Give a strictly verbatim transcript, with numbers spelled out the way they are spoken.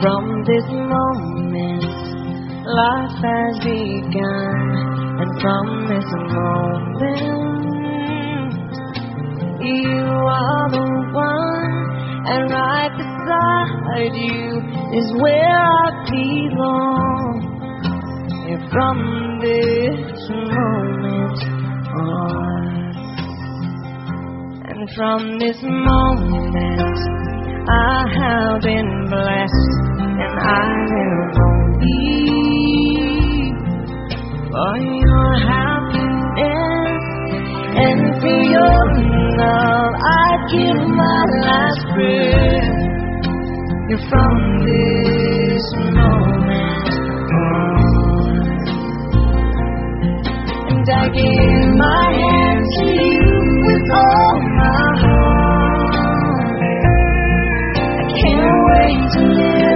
From this moment, life has begun, and from this moment, you are the one, and right beside you is where I belong. And from this moment on, and from this moment, I have been blessed, and I live only for your happiness, and for your love I give my last breath. And from this moment on, and I give my hand to you with all my heart. Can't wait to live